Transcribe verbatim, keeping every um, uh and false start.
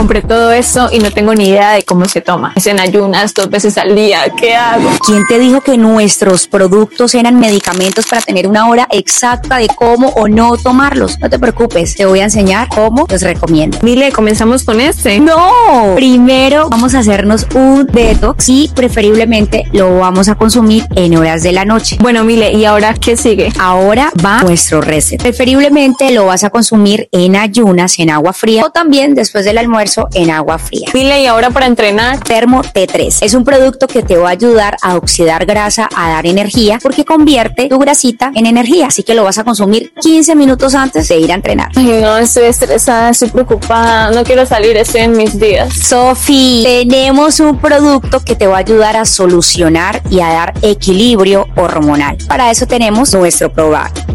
compré todo eso y no tengo ni idea de cómo se toma. Es en ayunas dos veces al día. ¿Qué hago? ¿Quién te dijo que nuestros productos eran medicamentos para tener una hora exacta de cómo o no tomarlos? No te preocupes, te voy a enseñar cómo los recomiendo. Mile, comenzamos con este. No, primero vamos a hacernos un detox y preferiblemente lo vamos a consumir en horas de la noche. Bueno, Mile, ¿y ahora qué sigue? Ahora va nuestro reset. Preferiblemente lo vas a consumir en ayunas, en agua fría, o también después del almuerzo en agua fría. Mile, ¿y ahora para entrenar? Termo T tres. Es un producto que te va a ayudar a oxidar grasa, a dar energía, porque convierte tu grasita en energía. Así que lo vas a consumir quince minutos antes de ir a entrenar. Ay, no, estoy estresada, estoy preocupada, no quiero salir, estoy en mis días. Sofi, tenemos un producto que te va a ayudar a solucionar y a dar equilibrio hormonal. Para eso tenemos nuestro Provac.